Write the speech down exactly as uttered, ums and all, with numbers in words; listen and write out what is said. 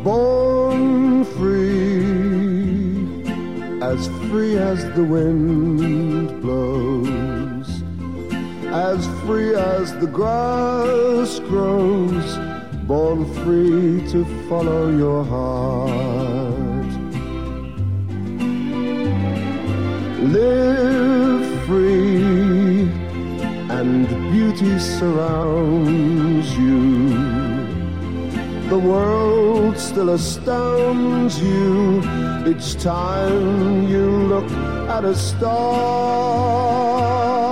born free, as free as the wind blows, as free as the grass grows, born free to follow your heart. Live free and beauty surrounds you. The world still astounds you each time you look at a star.